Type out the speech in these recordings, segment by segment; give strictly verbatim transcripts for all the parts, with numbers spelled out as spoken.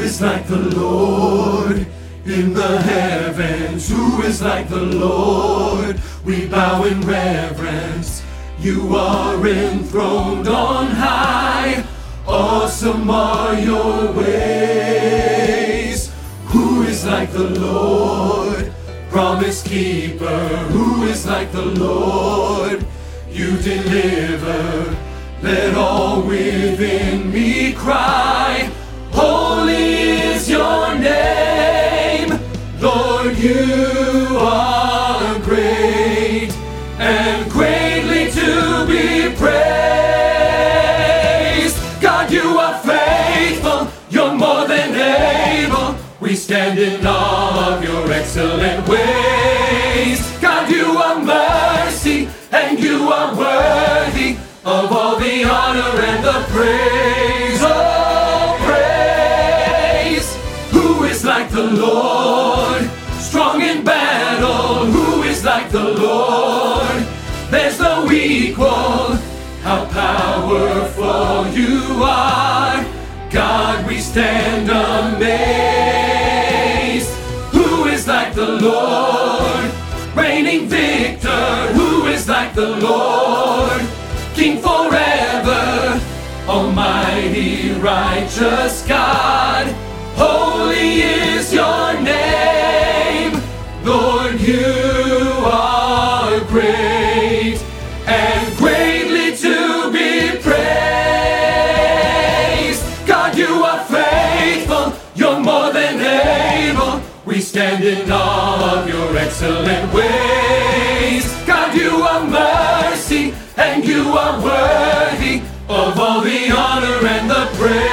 is like the Lord in the heavens? Who is like the Lord? We bow in reverence. You are enthroned on high. Awesome are your ways. Who is like the Lord? Promise keeper. Who is like the Lord? You deliver. Let all within me cry, holy is your name. Lord, you are great and greatly to be praised. God, you are faithful, you're more than able. We stand in awe of your excellent ways. God, you are mercy and you are worthy of all the honor and the praise. Oh, praise. Who is like the Lord? Strong in battle. Who is like the Lord? There's no equal. How powerful you are. God, we stand amazed. Who is like the Lord? Reigning victor. Who is like the Lord? King forever, almighty righteous God. Holy is your name. Lord, you are great and greatly to be praised. God, you are faithful, you're more than able. We stand in awe of your excellent ways. God, you are mercy and you are worthy of all the honor and the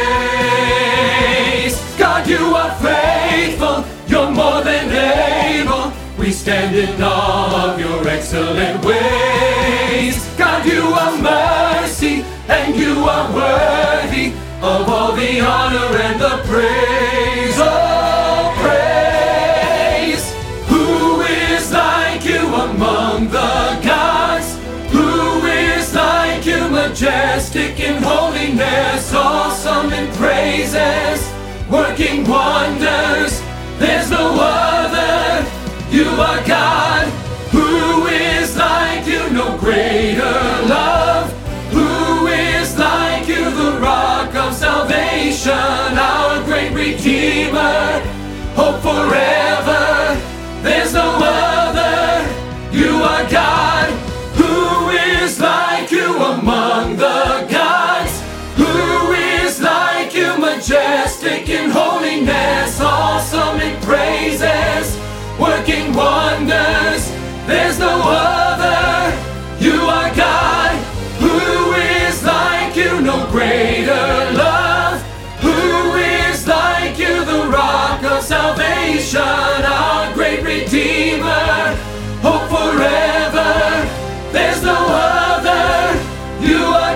praise. God, you are faithful, you're more than able. We stand in awe of your excellent ways. God, you are mercy and you are worthy of all the honor and the praise. Oh, praise. Who is like you among the gods? Who is like you, majestic in holiness, awesome in praises, working wonders? There's no other. You are God. Who is like you? No greater love. Who is like you? The rock of salvation, our great Redeemer, hope forever. There's no other. You are God. Who is like you among the gods? Who is like you, majestic in holiness, awesome in praises, working wonders? There's no other. You are God. Who is like you? No greater love. Who is like you? The rock of salvation, our great Redeemer, hope forever. There's no other. You are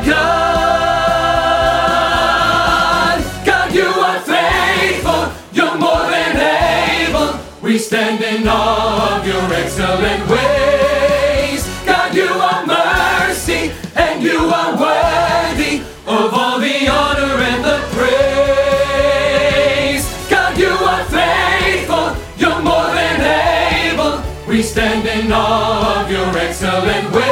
God. God, you are faithful. You're more than able. We stand in awe of your excellent ways. God, you are mercy and you are worthy of all the honor and the praise. God, you are faithful. You're more than able. We stand in awe of your excellent ways.